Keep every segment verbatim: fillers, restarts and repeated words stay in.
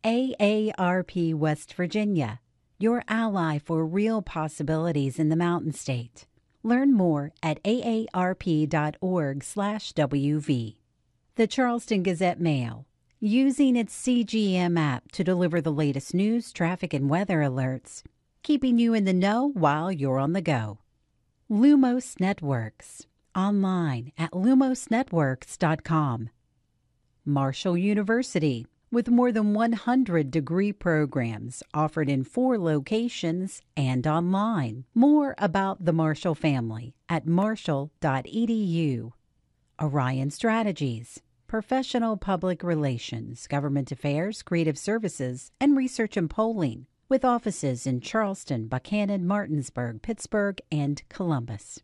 A A R P West Virginia, your ally for real possibilities in the Mountain State. Learn more at A A R P dot org slash W V. The Charleston Gazette-Mail, using its C G M app to deliver the latest news, traffic, and weather alerts, keeping you in the know while you're on the go. Lumos Networks, online at lumos networks dot com. Marshall University, with more than one hundred degree programs offered in four locations and online. More about the Marshall family at marshall dot e d u. Orion Strategies, professional public relations, government affairs, creative services, and research and polling, with offices in Charleston, Buchanan, Martinsburg, Pittsburgh, and Columbus.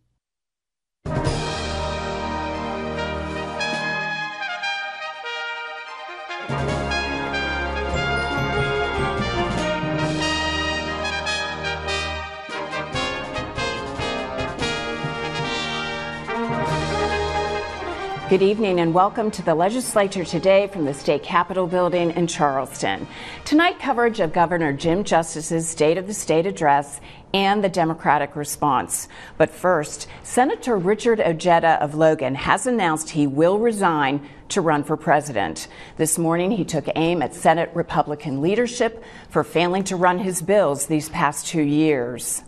Good evening and welcome to the Legislature Today from the State Capitol Building in Charleston. Tonight, coverage of Governor Jim Justice's State of the State address and the Democratic response. But first, Senator Richard Ojeda of Logan has announced he will resign to run for president. This morning, he took aim at Senate Republican leadership for failing to run his bills these past two years.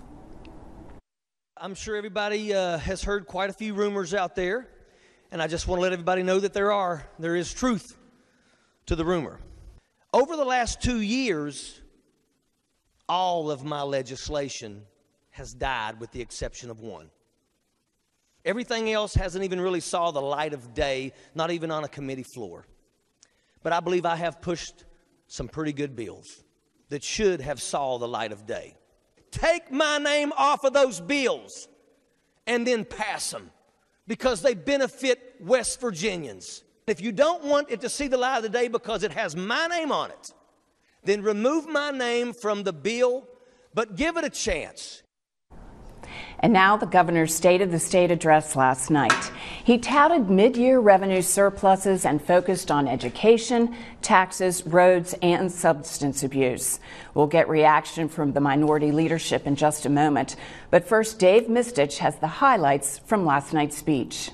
I'm sure everybody uh, has heard quite a few rumors out there. And I just want to let everybody know that there are, there is truth to the rumor. Over the last two years, all of my legislation has died with the exception of one. Everything else hasn't even really saw the light of day, not even on a committee floor. But I believe I have pushed some pretty good bills that should have saw the light of day. Take my name off of those bills and then pass them, because they benefit West Virginians. If you don't want it to see the light of the day because it has my name on it, then remove my name from the bill, but give it a chance. And now the governor's State of the State address last night. He touted mid-year revenue surpluses and focused on education, taxes, roads, and substance abuse. We'll get reaction from the minority leadership in just a moment. But first, Dave Mistich has the highlights from last night's speech.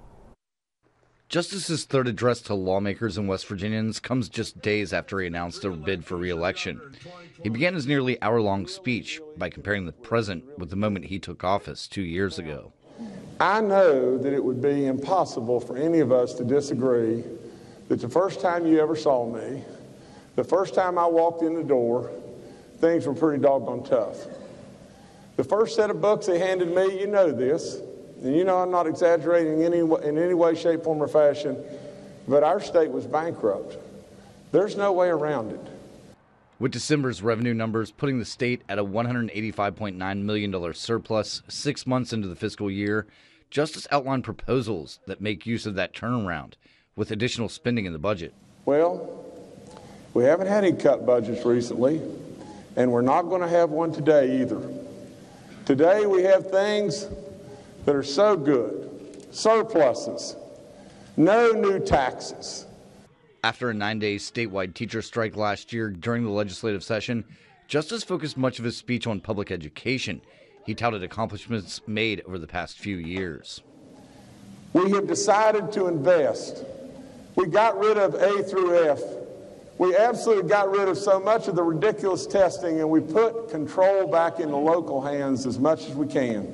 Justice's third address to lawmakers and West Virginians comes just days after he announced a bid for re-election. He began his nearly hour-long speech by comparing the present with the moment he took office two years ago. I know that it would be impossible for any of us to disagree that the first time you ever saw me, the first time I walked in the door, things were pretty doggone tough. The first set of books they handed me, you know this, and you know I'm not exaggerating in any, in any way, shape, form, or fashion, but our state was bankrupt. There's no way around it. With December's revenue numbers putting the state at a one hundred eighty-five point nine million dollars surplus six months into the fiscal year, Justice outlined proposals that make use of that turnaround with additional spending in the budget. Well, we haven't had any cut budgets recently, and we're not going to have one today either. Today we have things that are so good, surpluses, no new taxes. After a nine-day statewide teacher strike last year during the legislative session, Justice focused much of his speech on public education. He touted accomplishments made over the past few years. We have decided to invest. We got rid of A through F. We absolutely got rid of so much of the ridiculous testing, and we put control back in the local hands as much as we can.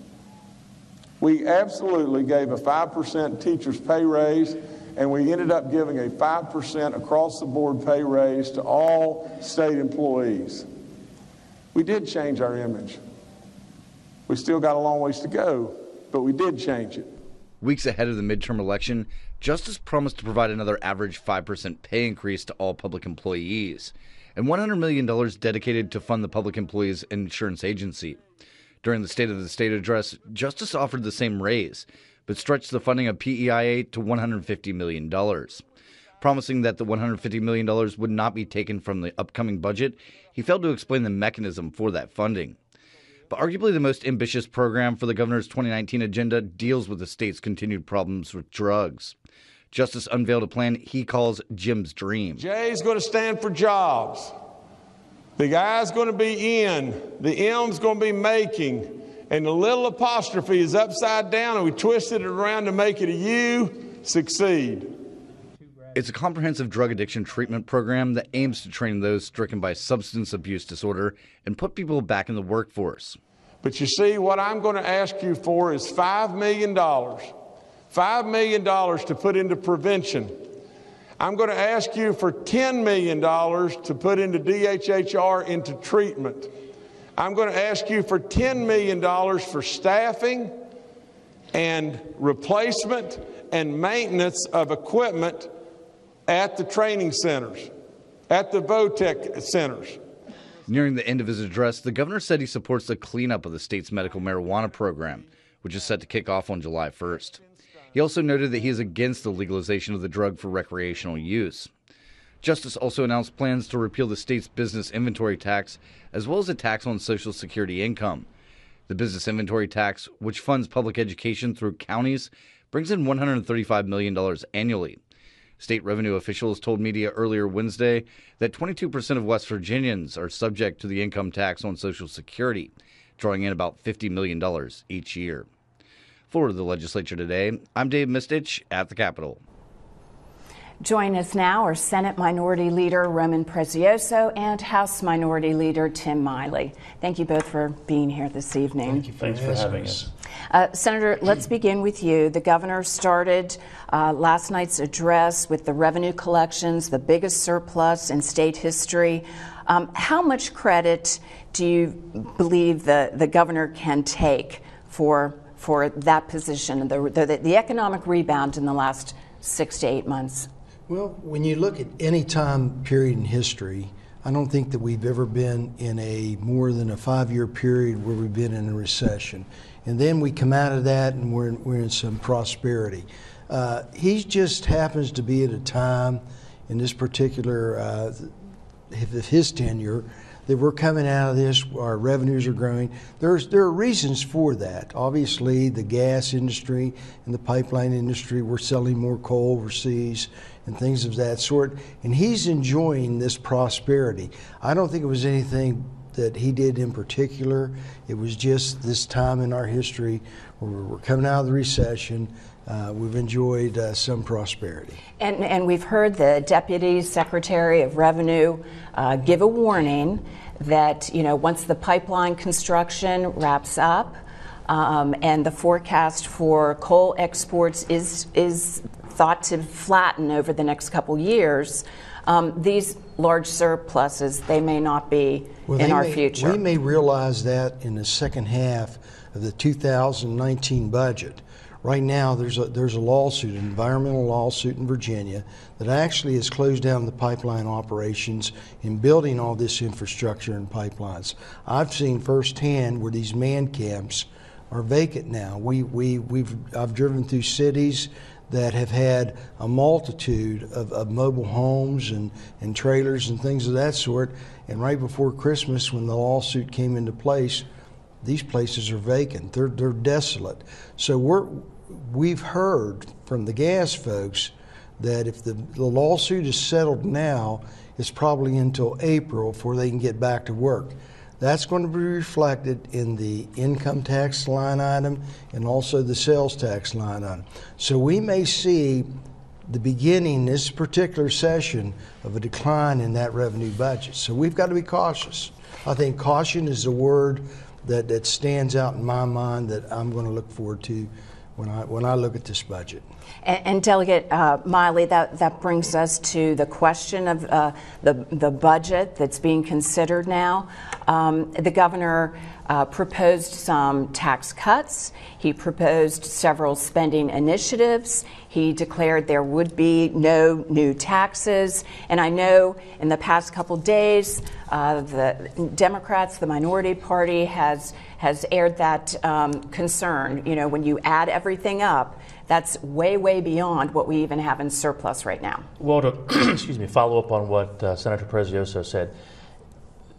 We absolutely gave a five percent teacher's pay raise, and we ended up giving a five percent across-the-board pay raise to all state employees. We did change our image. We still got a long ways to go, but we did change it. Weeks ahead of the midterm election, Justice promised to provide another average five percent pay increase to all public employees and one hundred million dollars dedicated to fund the Public Employees Insurance Agency. During the State of the State address, Justice offered the same raise, but stretched the funding of P E I A to one hundred fifty million dollars. Promising that the one hundred fifty million dollars would not be taken from the upcoming budget, he failed to explain the mechanism for that funding. But arguably the most ambitious program for the governor's twenty nineteen agenda deals with the state's continued problems with drugs. Justice unveiled a plan he calls Jim's Dream. J's going to stand for jobs. The I's going to be in. The M's going to be making. And the little apostrophe is upside down, and we twisted it around to make it a U. Succeed. It's a comprehensive drug addiction treatment program that aims to train those stricken by substance abuse disorder and put people back in the workforce. But you see, what I'm going to ask you for is five million dollars. five million dollars to put into prevention. I'm going to ask you for ten million dollars to put into D H H R, into treatment. I'm going to ask you for ten million dollars for staffing and replacement and maintenance of equipment at the training centers, at the VOTEC centers. Nearing the end of his address, the governor said he supports the cleanup of the state's medical marijuana program, which is set to kick off on July first. He also noted that he is against the legalization of the drug for recreational use. Justice also announced plans to repeal the state's business inventory tax, as well as a tax on Social Security income. The business inventory tax, which funds public education through counties, brings in one hundred thirty-five million dollars annually. State revenue officials told media earlier Wednesday that twenty-two percent of West Virginians are subject to the income tax on Social Security, drawing in about fifty million dollars each year. For the legislature today, I'm Dave Mistich at the Capitol. Join us now are Senate Minority Leader Roman Prezioso and House Minority Leader Tim Miley. Thank you both for being here this evening. Thank you. Thanks for having us. Uh, Senator, let's begin with you. The governor started uh, last night's address with the revenue collections, the biggest surplus in state history. Um, how much credit do you believe the, the governor can take for for that position, the, the, the economic rebound in the last six to eight months? Well, when you look at any time period in history, I don't think that we've ever been in a more than a five-year period where we've been in a recession. And then we come out of that and we're in, we're in some prosperity. Uh, he just happens to be at a time in this particular, uh, his tenure, that we're coming out of this, our revenues are growing. There's, there are reasons for that. Obviously, the gas industry and the pipeline industry, we're selling more coal overseas and things of that sort. And he's enjoying this prosperity. I don't think it was anything that he did in particular. It was just this time in our history where we're coming out of the recession. Uh, we've enjoyed uh, some prosperity. And, and we've heard the Deputy Secretary of Revenue uh, give a warning that, you know, once the pipeline construction wraps up um, and the forecast for coal exports is, is thought to flatten over the next couple years, um, these large surpluses, they may not be well, in our may, future. We may realize that in the second half of the two thousand nineteen budget. Right now, there's a, there's a lawsuit, an environmental lawsuit in Virginia that actually has closed down the pipeline operations in building all this infrastructure and pipelines. I've seen firsthand where these man camps are vacant now. We, we, we've, I've driven through cities that have had a multitude of, of mobile homes and, and trailers and things of that sort, and right before Christmas, when the lawsuit came into place, these places are vacant. They're, they're desolate. So we're, we've heard from the gas folks that if the, the lawsuit is settled now, it's probably until April before they can get back to work. That's going to be reflected in the income tax line item and also the sales tax line item. So we may see the beginning this particular session of a decline in that revenue budget. So we've got to be cautious. I think caution is a word that, that stands out in my mind that I'm going to look forward to when I when I look at this budget. And, and Delegate uh, Miley, that, that brings us to the question of uh, the, the budget that's being considered now. Um, the governor uh, proposed some tax cuts. He proposed several spending initiatives. He declared there would be no new taxes. And I know in the past couple days, uh, the Democrats, the minority party, has has aired that um, concern. You know, when you add everything up, that's way, way beyond what we even have in surplus right now. Well, to excuse me, follow up on what uh, Senator Prezioso said,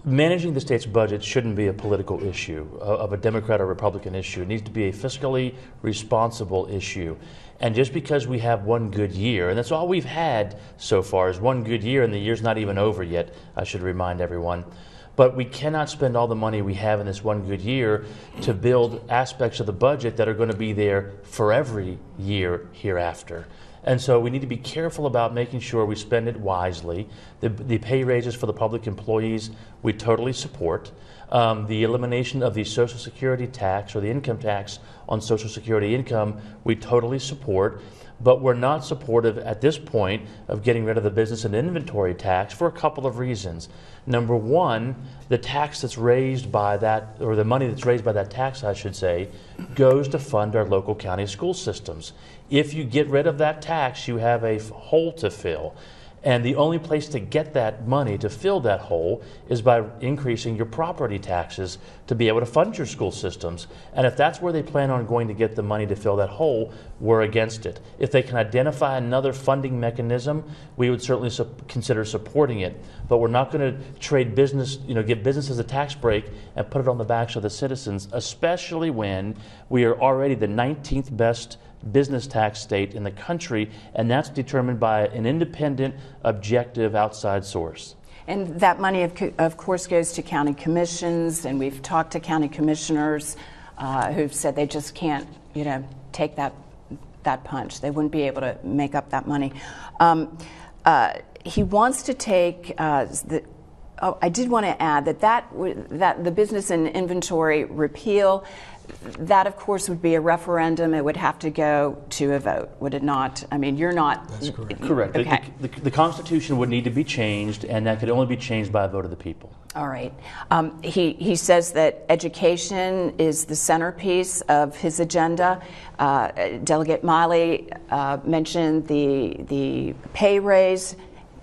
managing the state's budget shouldn't be a political issue, of a Democrat or Republican issue. It needs to be a fiscally responsible issue. And just because we have one good year, and that's all we've had so far is one good year, and the year's not even over yet, I should remind everyone. But we cannot spend all the money we have in this one good year to build aspects of the budget that are going to be there for every year hereafter. And so we need to be careful about making sure we spend it wisely. The, the pay raises for the public employees, we totally support. Um, the elimination of the Social Security tax or the income tax on Social Security income, we totally support. But we're not supportive at this point of getting rid of the business and inventory tax for a couple of reasons. Number one, the tax that's raised by that, or the money that's raised by that tax, I should say, goes to fund our local county school systems. If you get rid of that tax, you have a hole to fill. And the only place to get that money to fill that hole is by increasing your property taxes to be able to fund your school systems. And if that's where they plan on going to get the money to fill that hole, we're against it. If they can identify another funding mechanism, we would certainly su- consider supporting it. But we're not going to trade business, you know, give businesses a tax break and put it on the backs of the citizens, especially when we are already the nineteenth best business tax state in the country, and that's determined by an independent, objective, outside source. And that money, of, co- of course, goes to county commissions, and we've talked to county commissioners uh, who've said they just can't, you know, take that that punch. They wouldn't be able to make up that money. Um, uh, he wants to take uh, the. Oh, I did want to add that that w- that the business and inventory repeal. That, of course, would be a referendum. It would have to go to a vote, would it not? I mean, you're not... That's correct. Correct. Okay. The, the, the Constitution would need to be changed, and that could only be changed by a vote of the people. All right. Um, he, he says that education is the centerpiece of his agenda. Uh, Delegate Miley uh, mentioned the, the pay raise.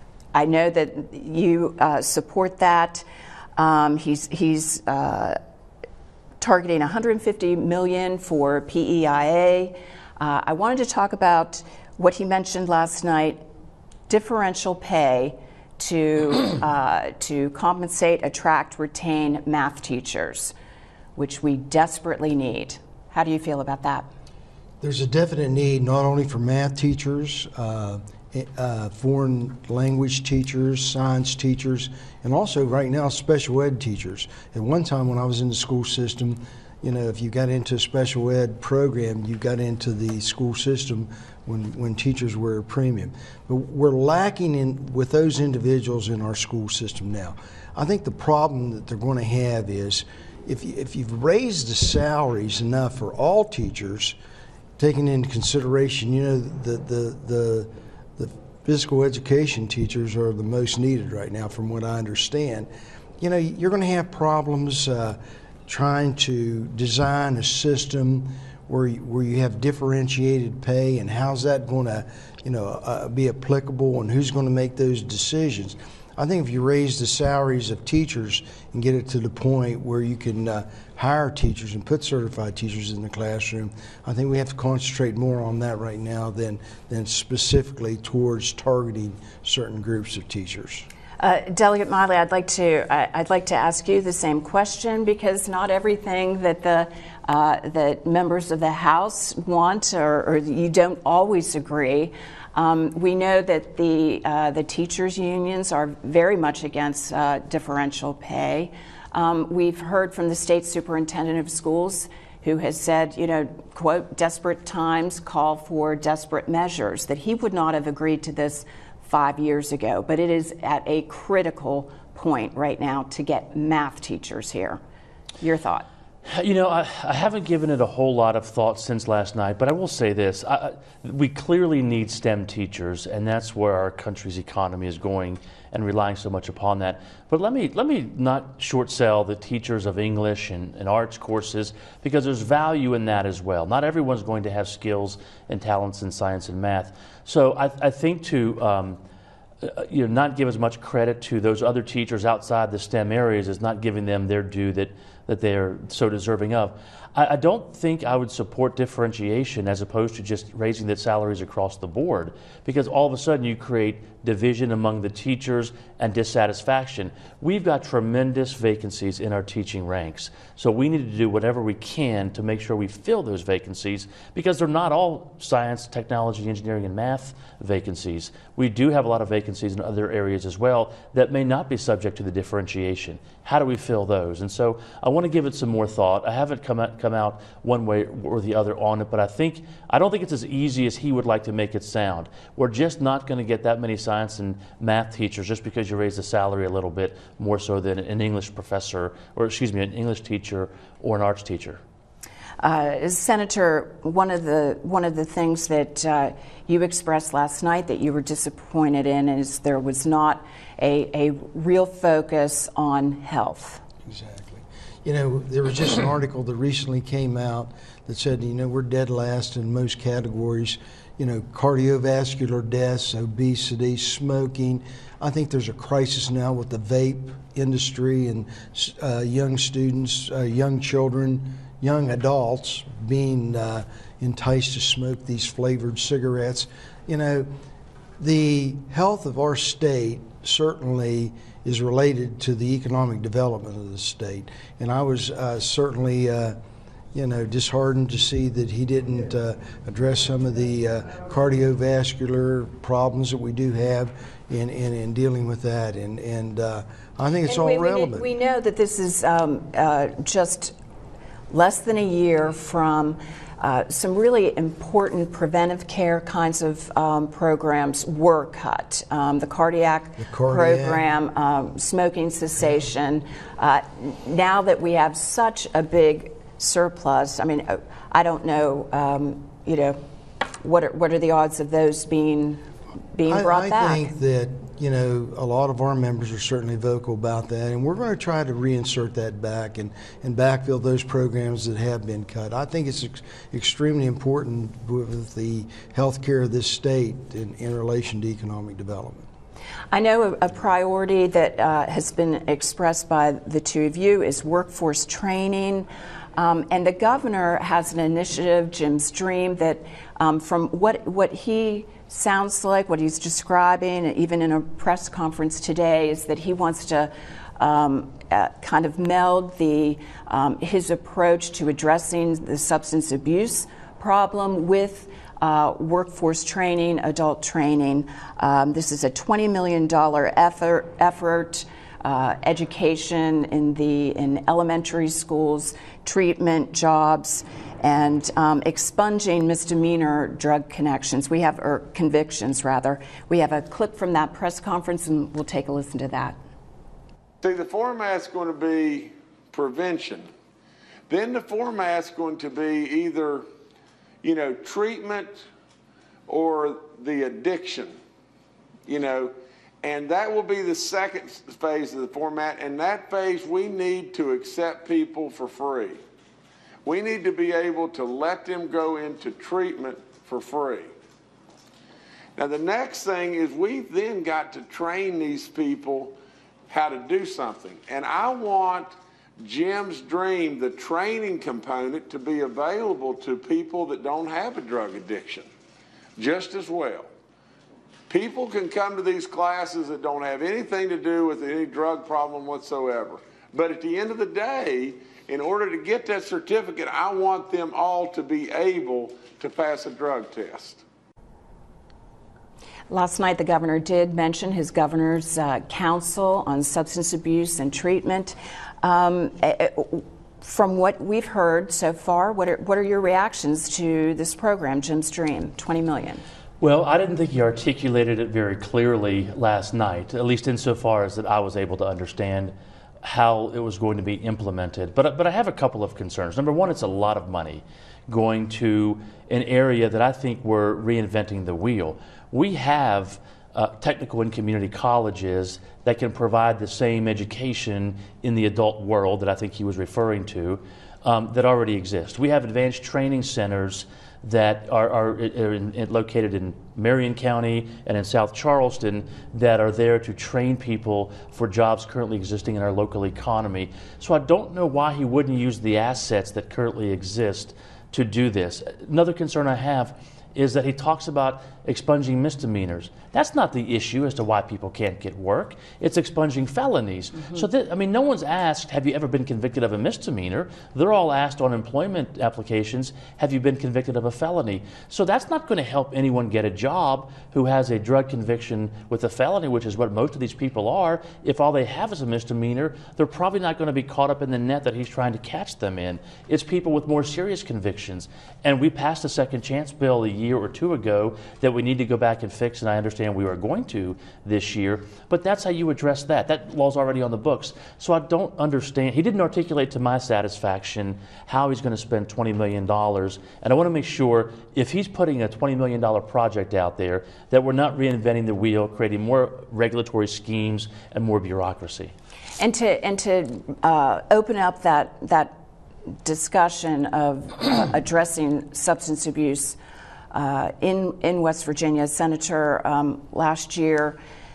I know that you uh, support that. Um, he's... he's uh, targeting one hundred fifty million dollars for P E I A. Uh, I wanted to talk about what he mentioned last night, differential pay to uh, to compensate, attract, retain math teachers, which we desperately need. How do you feel about that? There's a definite need not only for math teachers, uh, uh, foreign language teachers, science teachers, and also right now special ed teachers. At one time when I was in the school system, you know, if you got into a special ed program, you got into the school system when, when teachers were a premium. But we're lacking in with those individuals in our school system now. I think the problem that they're going to have is if, you, if you've raised the salaries enough for all teachers, taking into consideration, you know, the, the, the, the physical education teachers are the most needed right now from what I understand. You know, you're going to have problems uh, trying to design a system where you, where you have differentiated pay, and how's that going to, you know, uh, be applicable, and who's going to make those decisions. I think if you raise the salaries of teachers and get it to the point where you can uh, hire teachers and put certified teachers in the classroom, I think we have to concentrate more on that right now than, than specifically towards targeting certain groups of teachers. Uh, Delegate Miley, I'd like to I, I'd like to ask you the same question, because not everything that the uh, that members of the House want, or, or you don't always agree. Um, we know that the uh, the teachers' unions are very much against uh, differential pay. Um, we've heard from the state superintendent of schools, who has said, you know, quote, desperate times call for desperate measures, that he would not have agreed to this five years ago. But it is at a critical point right now to get math teachers here. Your thought? You know, I, I haven't given it a whole lot of thought since last night, but I will say this. I, we clearly need STEM teachers, and that's where our country's economy is going and relying so much upon that. But let me let me not short sell the teachers of English and, and arts courses, because there's value in that as well. Not everyone's going to have skills and talents in science and math. So I, I think to um, you know, not give as much credit to those other teachers outside the STEM areas is not giving them their due that that they're so deserving of. I, I don't think I would support differentiation as opposed to just raising the salaries across the board, because all of a sudden you create division among the teachers and dissatisfaction. We've got tremendous vacancies in our teaching ranks, so we need to do whatever we can to make sure we fill those vacancies, because they're not all science, technology, engineering, and math vacancies. We do have a lot of vacancies in other areas as well that may not be subject to the differentiation. How do we fill those? And so I want to give it some more thought. I haven't come out, come out one way or the other on it, but I think I don't think it's as easy as he would like to make it sound. We're just not going to get that many science and math teachers just because you raise the salary a little bit more so than an English professor, or excuse me, an English teacher or an arts teacher. Uh, Senator, one of the one of the things that uh, you expressed last night that you were disappointed in is there was not a, a real focus on health. Exactly. You know, there was just an article that recently came out that said, you know, we're dead last in most categories. You know, cardiovascular deaths, obesity, smoking. I think there's a crisis now with the vape industry and uh, young students, uh, young children, young adults being uh, enticed to smoke these flavored cigarettes. You know, the health of our state certainly is related to the economic development of the state. And I was uh, certainly uh, you know, disheartened to see that he didn't uh, address some of the uh, cardiovascular problems that we do have in, in, in dealing with that. And, and uh, I think it's and all we, relevant. We, we know that this is um, uh, just less than a year from uh, some really important preventive care kinds of um, programs were cut. Um, the cardiac, the cardiac. program, um, smoking cessation. Uh, now that we have such a big surplus, I mean, I don't know, um, you know, what are, what are the odds of those being being brought I, I back? I think that, you know, a lot of our members are certainly vocal about that, and we're going to try to reinsert that back and, and backfill those programs that have been cut. I think it's ex extremely important with the health care of this state in, in relation to economic development. I know a, a priority that uh, has been expressed by the two of you is workforce training. Um, and the governor has an initiative, Jim's Dream, that um, from what, what he sounds like, what he's describing, even in a press conference today, is that he wants to um, uh, kind of meld the, um, his approach to addressing the substance abuse problem with uh, workforce training, adult training. Um, this is a twenty million dollar effort, effort uh, education in, the, in elementary schools, treatment, jobs, and um, expunging misdemeanor drug connections. We have, or convictions rather. We have a clip from that press conference, and we'll take a listen to that. See, the format's going to be prevention. Then the format's going to be either, you know, treatment or the addiction, you know, and that will be the second phase of the format. And that phase, we need to accept people for free. We need to be able to let them go into treatment for free. Now, the next thing is we've then got to train these people how to do something. And I want Jim's Dream, the training component, to be available to people that don't have a drug addiction just as well. People can come to these classes that don't have anything to do with any drug problem whatsoever. But at the end of the day, in order to get that certificate, I want them all to be able to pass a drug test. Last night, the governor did mention his governor's uh, council on substance abuse and treatment. Um, from what we've heard so far, what are, what are your reactions to this program, Jim's Dream, twenty million dollars? Well, I didn't think he articulated it very clearly last night, at least insofar as that I was able to understand how it was going to be implemented. But, but I have a couple of concerns. Number one, it's a lot of money going to an area that I think we're reinventing the wheel. We have uh, technical and community colleges that can provide the same education in the adult world that I think he was referring to. um, that already exist. We have advanced training centers that are, are, are in, in, located in Marion County and in South Charleston that are there to train people for jobs currently existing in our local economy. So I don't know why he wouldn't use the assets that currently exist to do this. Another concern I have is that he talks about expunging misdemeanors. That's not the issue as to why people can't get work. It's expunging felonies. Mm-hmm. So, th- I mean, no one's asked, have you ever been convicted of a misdemeanor? They're all asked on employment applications, have you been convicted of a felony? So that's not going to help anyone get a job who has a drug conviction with a felony, which is what most of these people are. If all they have is a misdemeanor, they're probably not going to be caught up in the net that he's trying to catch them in. It's people with more serious convictions. And we passed a second chance bill a year or two ago that we need to go back and fix, and I understand we are going to this year, but that's how you address that. That law's already on the books. So I don't understand. He didn't articulate to my satisfaction how he's going to spend twenty million dollars, and I want to make sure if he's putting a twenty million dollars project out there that we're not reinventing the wheel, creating more regulatory schemes and more bureaucracy. And to, and to uh, open up that, that discussion of uh, addressing substance abuse Uh, in, in West Virginia, Senator, um, last year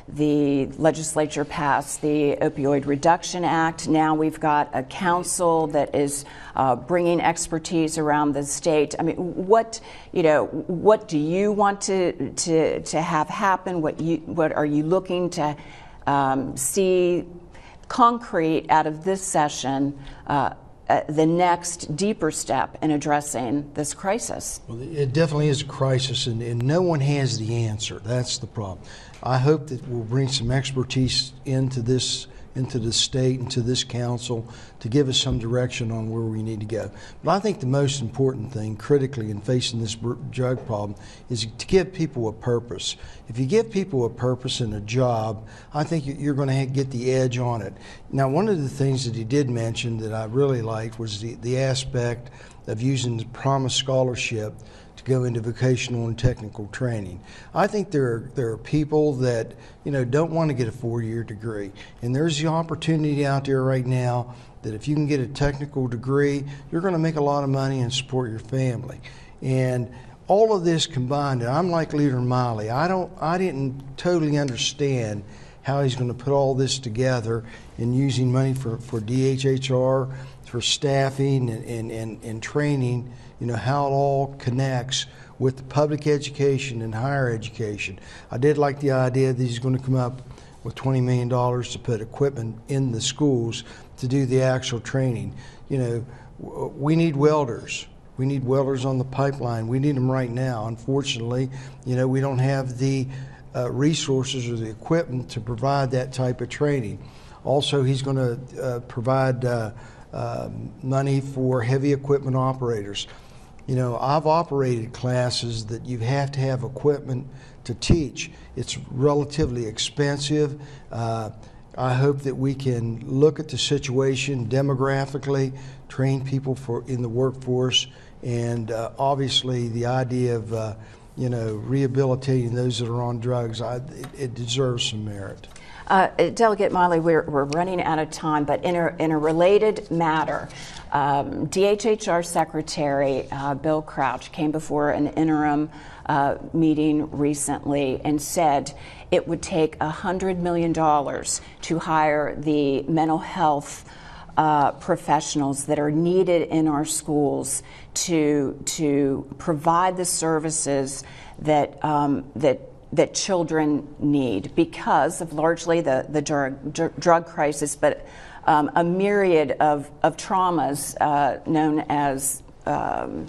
the legislature passed the Opioid Reduction Act. Now we've got a council that is uh, bringing expertise around the state. I mean, what you know, what do you want to to, to have happen? What you what are you looking to um, see concrete out of this session? Uh, Uh, the next deeper step in addressing this crisis? Well, it definitely is a crisis, and, and no one has the answer. That's the problem. I hope that we'll bring some expertise into this, into the state, into this council to give us some direction on where we need to go. But I think the most important thing critically in facing this drug problem is to give people a purpose. If you give people a purpose and a job, I think you're going to get the edge on it. Now, one of the things that he did mention that I really liked was the, the aspect of using the Promise Scholarship to go into vocational and technical training. I think there are, there are people that, you know, don't want to get a four-year degree, and there's the opportunity out there right now that if you can get a technical degree, you're going to make a lot of money and support your family. And all of this combined, and I'm like Leader Miley, I don't, I didn't totally understand how he's going to put all this together in using money for, for D H H R, for staffing and, and, and, and training, you know, how it all connects with the public education and higher education. I did like the idea that he's going to come up with twenty million dollars to put equipment in the schools to do the actual training. You know, we need welders. We need welders on the pipeline. We need them right now. Unfortunately, you know, we don't have the uh, resources or the equipment to provide that type of training. Also, he's going to uh, provide uh, uh, money for heavy equipment operators. You know, I've operated classes that you have to have equipment to teach. It's relatively expensive. Uh, I hope that we can look at the situation demographically, train people for in the workforce, and uh, obviously the idea of uh, you know, rehabilitating those that are on drugs, I, it, it deserves some merit. Uh, Delegate Miley, we're, we're running out of time, but in a, in a related matter, um, D H H R Secretary uh, Bill Crouch came before an interim uh, meeting recently and said it would take one hundred million dollars to hire the mental health uh, professionals that are needed in our schools to, to provide the services that, um, that that children need because of largely the, the drug, drug crisis, but um, a myriad of, of traumas uh, known as um,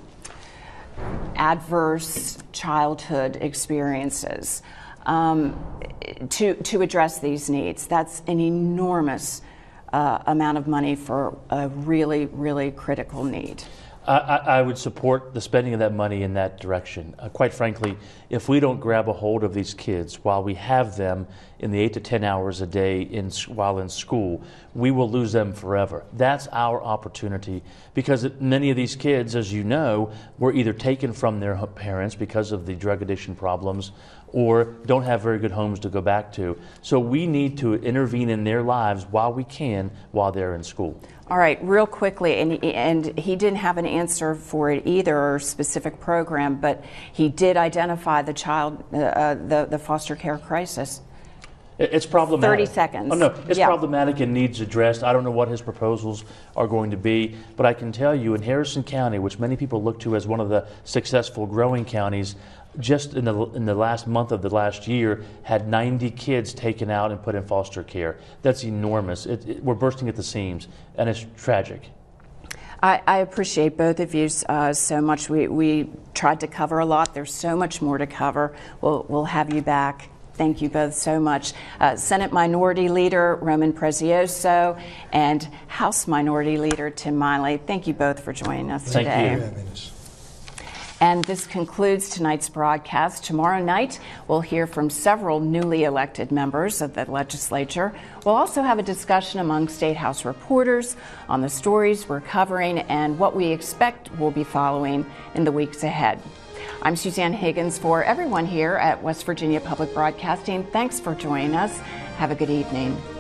adverse childhood experiences um, to, to address these needs. That's an enormous uh, amount of money for a really, really critical need. I, I would support the spending of that money in that direction. Uh, quite frankly, if we don't grab a hold of these kids while we have them in the eight to ten hours a day in, while in school, we will lose them forever. That's our opportunity because many of these kids, as you know, were either taken from their parents because of the drug addiction problems or don't have very good homes to go back to. So we need to intervene in their lives while we can, while they're in school. All right, real quickly, and, and he didn't have an answer for it either, or a specific program, but he did identify the child, uh, the, the foster care crisis. It's problematic. thirty seconds. Oh, no, it's yeah. problematic and needs addressed. I don't know what his proposals are going to be, but I can tell you in Harrison County, which many people look to as one of the successful growing counties, just in the in the last month of the last year, had ninety kids taken out and put in foster care. That's enormous. It, it, we're bursting at the seams, and it's tragic. I, I appreciate both of you uh, so much. We, we tried to cover a lot. There's so much more to cover. We'll, we'll have you back. Thank you both so much. Uh, Senate Minority Leader Roman Prezioso and House Minority Leader Tim Miley. Thank you both for joining us Thank today. you. And this concludes tonight's broadcast. Tomorrow night, we'll hear from several newly elected members of the legislature. We'll also have a discussion among State House reporters on the stories we're covering and what we expect we'll be following in the weeks ahead. I'm Suzanne Higgins for everyone here at West Virginia Public Broadcasting. Thanks for joining us. Have a good evening.